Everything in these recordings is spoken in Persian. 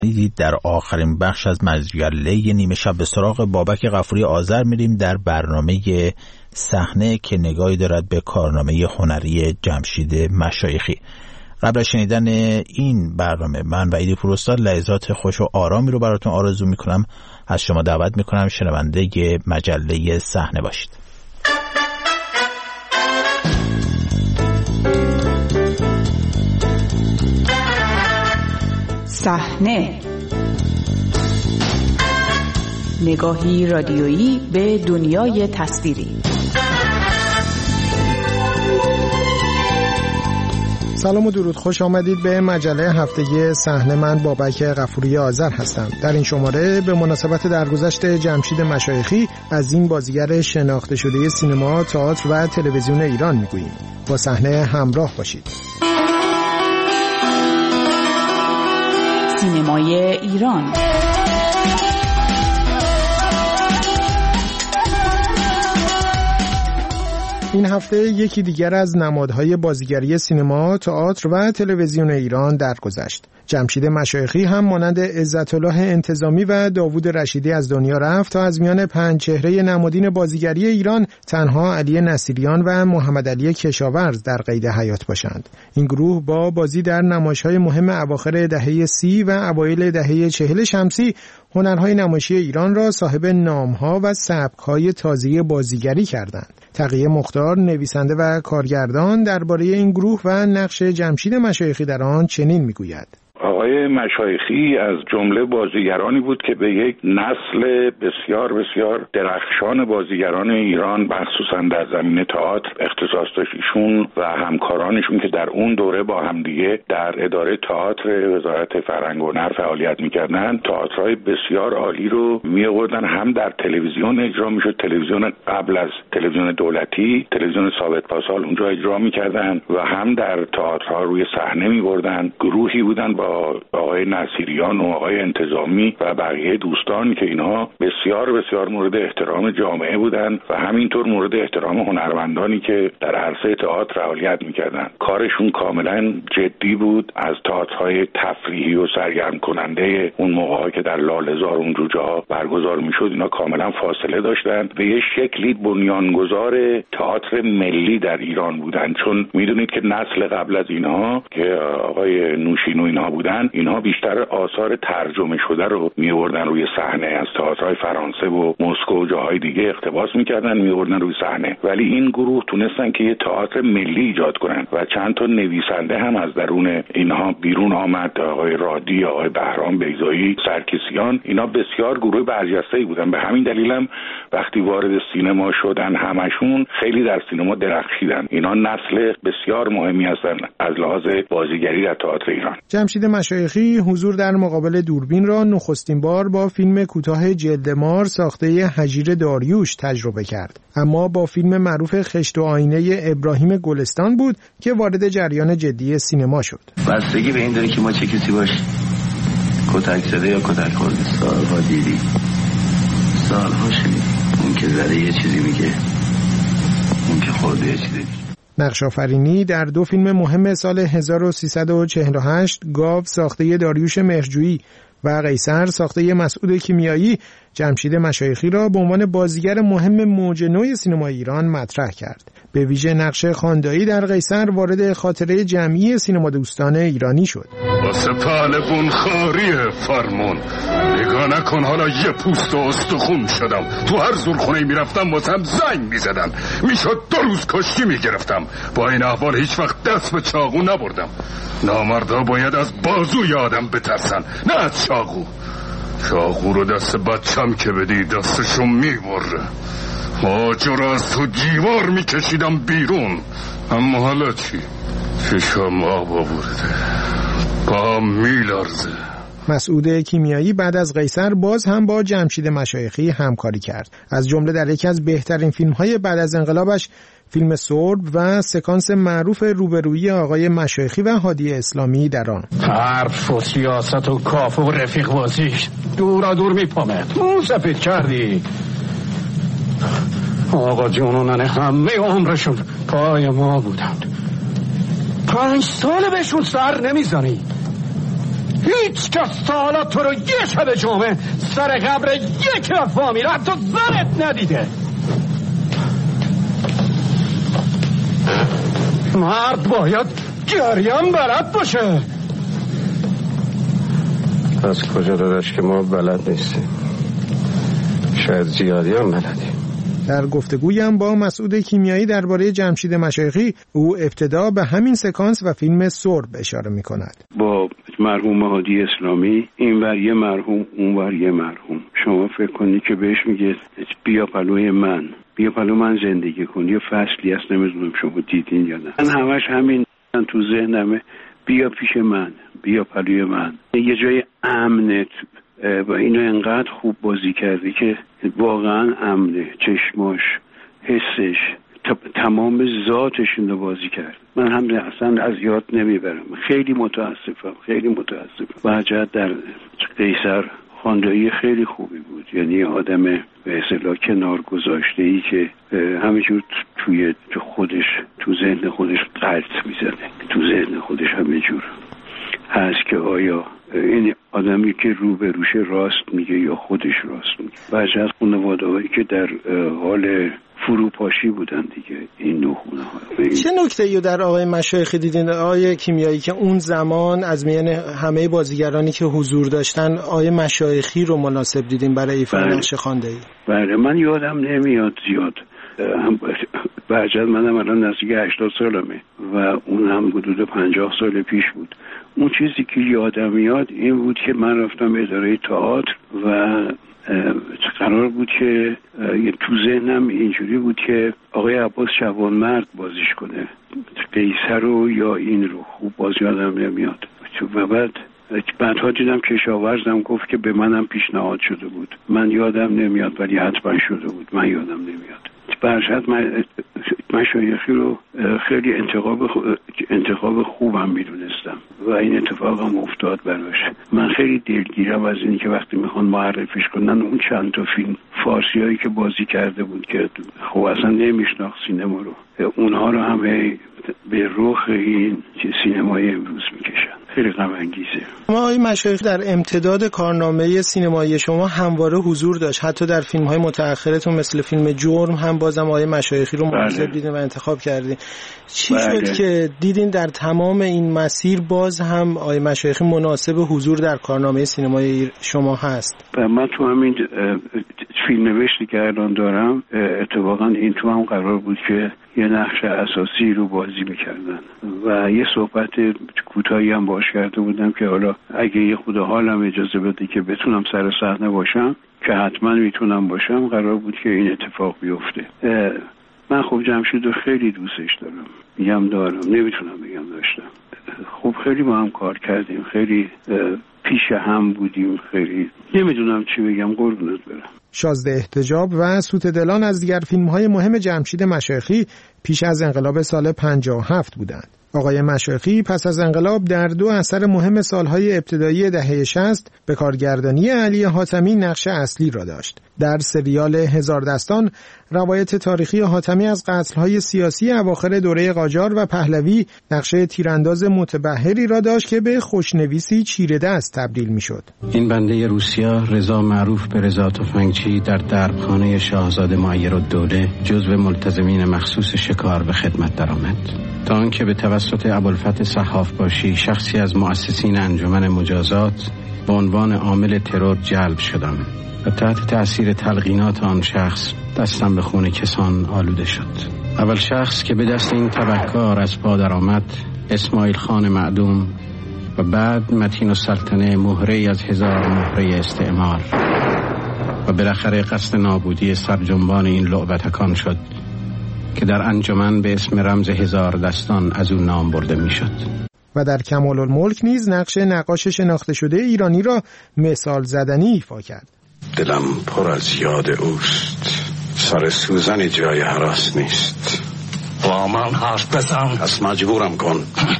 در آخرین بخش از مجله نیمه شب به سراغ بابک غفوری آذر میریم در برنامه صحنه که نگاهی دارد به کارنامه هنری جمشید مشایخی. قبل از شنیدن این برنامه من و ایدی پروستاد لحظات خوش و آرامی رو براتون آرزو میکنم. از شما دعوت میکنم شنونده مجله صحنه باشید. صحنه، نگاهی رادیویی به دنیای تصویری. سلام و درود، خوش آمدید به مجله هفتگی صحنه. من بابک غفوری آذر هستم. در این شماره به مناسبت درگذشت جمشید مشایخی از این بازیگر شناخته شده سینما، تئاتر و تلویزیون ایران میگوییم. با صحنه همراه باشید. سینمای ایران. این هفته یکی دیگر از نمادهای بازیگری سینما، تئاتر و تلویزیون ایران درگذشت. جمشید مشایخی هم مانند عزت‌الله انتظامی و داوود رشیدی از دنیا رفت تا از میان 5 چهره نمادین بازیگری ایران تنها علی نصیریان و محمد علی کشاورز در قید حیات باشند. این گروه با بازی در نمایش‌های مهم اواخر دهه 30 و اوایل دهه 40 شمسی هنرهای نمایشی ایران را صاحب نام‌ها و سبک‌های تازه بازیگری کردند. تقیه مختار، نویسنده و کارگردان، درباره این گروه و نقش جمشید مشایخی در آن چنین میگوید: آقای مشایخی از جمله بازیگرانی بود که به یک نسل بسیار بسیار درخشان بازیگران ایران مخصوصا در زمینه تئاتر اختصاص داشت. ایشون و همکارانشون که در اون دوره با همدیگه در اداره تئاتر وزارت فرهنگ و هنر فعالیت می‌کردن، تئاترهای بسیار عالی رو می‌آوردن. هم در تلویزیون اجرا می‌شد، تلویزیون قبل از تلویزیون دولتی، تلویزیون ثابت پاسال اونجا اجرا می‌کردن و هم در تئاترها روی صحنه می‌بردن. گروهی بودن با آقای نصیریان و آقای انتظامی و بقیه دوستان که اینها بسیار بسیار مورد احترام جامعه بودند و همینطور مورد احترام هنرمندانی که در عرصه تئاتر فعالیت می‌کردند. کارشون کاملا جدی بود. از تئاترهای تفریحی و سرگرم کننده اون موقع‌ها که در لاله‌زار اونجور جاها برگزار می‌شد اینا کاملا فاصله داشتند. به یه شکلی بنیانگذار تئاتر ملی در ایران بودند، چون می‌دونید که نسل قبل از اینها که آقای نوشین و اینها بودن، اینها بیشتر آثار ترجمه شده رو می‌آوردن روی صحنه، از تئاترهای فرانسه و مسکو و جاهای دیگه اقتباس می‌کردن می‌آوردن روی صحنه. ولی این گروه تونستن که یه تئاتر ملی ایجاد کنن و چند تا نویسنده هم از درون اینها بیرون آمد. آقای رادی، آقای بهرام بیضایی، سرکسیان، اینا بسیار گروه برجسته‌ای بودن. به همین دلیل هم وقتی وارد سینما شدن همشون خیلی در سینما درخشیدن. اینا نسل بسیار مهمی هستن از لحاظ بازیگری در تئاتر ایران. جمشید مشایخی حضور در مقابل دوربین را نخستین بار با فیلم کوتاه جلدمار ساخته هجیر داریوش تجربه کرد، اما با فیلم معروف خشت و آینه ابراهیم گلستان بود که وارد جریان جدی سینما شد. بستگی به این داره که ما چه کسی باشیم، کتک زده یا کتک خورده. سالها دیدی، سالها شنیدی، اون که زده یه چیزی میگه، اون که خورده یه چیزی میگه. نقش آفرینی در 2 فیلم مهم سال 1348، گاو ساخته داریوش مهرجویی و قیصر ساخته مسعود کیمیایی، جمشید مشایخی را به عنوان بازیگر مهم موج نو سینما ایران مطرح کرد. به ویژه نقش خاندایی در قیصر وارد خاطره جمعی سینما دوستان ایرانی شد. واسه پهلوون خاری فرمون نگاه نکن، حالا یه پوست و استخون شدم. تو هر زورخونه میرفتم واسم زنگ میزدن، میشد 2 روز کشتی میگرفتم. با این احوال هیچ وقت دست به چاقو نبردم. نامردا باید از بازوی آدم بترسن، نه از چاقو. چاقو رو دست بچم که بدی دستشو میبره. ماجر از تو دیوار میکشیدم بیرون. اما حالا چی؟ چشم آب آورده، پام میلرزه. مسعود کیمیایی بعد از قیصر باز هم با جمشید مشایخی همکاری کرد. از جمله در یکی از بهترین فیلم‌های بعد از انقلابش فیلم سرب و سکانس معروف روبرویی آقای مشایخی و هادی اسلامی در آن. حرف و سیاست و کافه و رفیق بازیش دورا دور میپامه. تو سفید کردی آقا جونونن همه عمرشون پای ما بودن. 5 سال بهشون سر نمیزنی. هیچ کس تا حالا تو رو یه شب جمعه سر قبر یک وفا میره، حتی زنت ندیده. مرد باید گریم بلد باشه. از کجا داداش که ما بلد نیستیم؟ شاید زیادی هم بلدیم. در گفتگویم با مسعود کیمیایی درباره جمشید مشایخی، او ابتدا به همین سکانس و فیلم سرب اشاره می کند. با مرحوم هادی اسلامی، این ور یه مرحوم اون ور یه مرحوم، شما فکر کنید که بهش میگه بیا پلوی من، بیا پلو من زندگی کن. یه فصلی هست، نمیدونم شما دیدین یا نه. من همش همین تو ذهنمه، بیا پیش من، بیا پلوی من. یه جای امنه و اینو انقدر خوب بازی کردی که واقعا امنه. چشماش، حسش، تمام ذاتشون رو بازی کرد. من هم اصلا از یاد نمیبرم. خیلی متاسفم. و جد در قیصر خواندایی خیلی خوبی بود. یعنی آدم به اصطلاح کنار گذاشته ای که همینجور توی خودش، تو ذهن خودش غلط میزنه، تو ذهن خودش همینجور هست که آیا این آدمی که رو به روش راست میگه یا خودش راست میگه. بعضی از خانواده‌هایی که در حال فروپاشی بودن دیگه، این نوع خانواده. چه نکته‌ای در آقای مشایخی دیدین آقای کیمیایی که اون زمان از میان همه بازیگرانی که حضور داشتن آقای مشایخی رو مناسب دیدین برای ایفای نقش خوانده‌ای؟ بله، من یادم نمیاد زیاد. برجت منم الان نزدیک 80 سالمه و اون هم حدود 50 سال پیش بود. اون چیزی که یادم میاد این بود که من رفتم اداره تئاتر و قرار بود که تو ذهنم اینجوری بود که آقای عباس جوانمرد بازیش کنه، قیصر رو یا این رو. خوب باز یادم نمیاد. و بعدها دیدم کشاورزم گفت که به منم پیشنهاد شده بود. من یادم نمیاد ولی حتما شده بود. من یادم نمیاد. برشت مشایخی رو خیلی انتخاب خوبم میدونستم و این اتفاق هم افتاد براش. من خیلی دلگیرم از اینی که وقتی میخوان معرفیش کنن اون چند تا فیلم فارسی هایی که بازی کرده بود که خب اصلا نمیشناخت سینما رو، اونها رو هم به رخ این سینمای امروز میکشن. خیلی غم انگیزه. آقای مشایخ در امتداد کارنامه سینمایی شما همواره حضور داشت، حتی در فیلم‌های متأخرتون مثل فیلم جرم هم بازم آقای مشایخی رو مناسب دیدین و انتخاب کردین. چی شد که دیدین در تمام این مسیر باز هم آقای مشایخی مناسب حضور در کارنامه سینمایی شما هست؟ من تو همین فیلم نوشتی که الان دارم اتفاقا این تو هم قرار بود که یه نقش اساسی رو بازی میکردن و یه صحبت کوتاهی هم باش کرده بودم که حالا اگه یه خدا حالم اجازه بده که بتونم سر صحنه باشم، که حتما میتونم باشم، قرار بود که این اتفاق بیفته. من خب جمشید رو خیلی دوستش دارم، میگم دارم، نمیتونم بگم داشتم. خب خیلی با هم کار کردیم، خیلی پیش هم بودیم، خیلی نمیدونم چی بگم، قربونت برم. شازده احتجاب و سوت دلان از دیگر فیلم‌های مهم جمشید مشایخی پیش از انقلاب سال 57 بودند. آقای مشایخی پس از انقلاب در 2 اثر مهم سالهای ابتدایی دهه 60 به کارگردانی علی حاتمی نقش اصلی را داشت. در سریال هزار دستان روایت تاریخی حاتمی از قتل‌های سیاسی اواخر دوره قاجار و پهلوی نقش تیرانداز متبحری را داشت که به خوشنویسی چیره دست تبدیل می‌شد. این بنده روسیا رضا معروف به رضا تفنگچی در دربخانه شاهزاده معیرالدوله جزو ملتزمین مخصوص شکار به خدمت درآمد تا آنکه به توسط ابوالفتح صحافباشی شخصی از مؤسسین انجمن مجازات به عنوان عامل ترور جلب شدم و تحت تأثیر تلقینات آن شخص دستم به خون کسان آلوده شد. اول شخص که به دست این تبهکار از پا درآمد اسماعیل خان معدوم و بعد متین السلطنه مهره از 1000 مهره استعمار و بالاخره قصد نابودی سرجنبان این لعبتکان شد که در انجمن به اسم رمز 1000 دستان از اون نام برده می شد. و در کمال الملک نیز نقش نقاش شناخته شده ایرانی را مثال زدنی ایفا کرد. دلم پر از یاد اوست، سر سوزن جای هراس نیست. با من حرف بزن، پس مجبورم کن.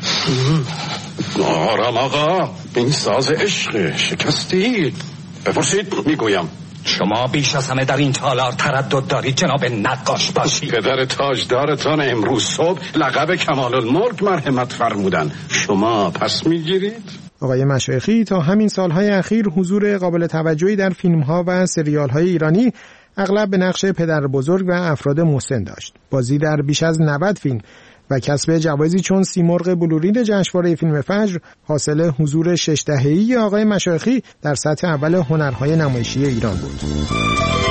آرام آقا، این ساز عشق شکستی. بپرسید میگویم. شما بیش از همه در این تالار تردد دارید جناب نقاش باشید. پدر تاجدارتان امروز صبح لقب کمال الملک مرحمت فرمودن، شما پس میگیرید؟ آقای مشایخی تا همین سالهای اخیر حضور قابل توجهی در فیلم‌ها و سریال‌های ایرانی اغلب به نقش پدر بزرگ و افراد مسن داشت. بازی در بیش از 90 فیلم و کسب جوایزی چون سیمرغ بلورین جشنواره فیلم فجر حاصل حضور 6 دهه‌ای آقای مشایخی در سطح اول هنرهای نمایشی ایران بود.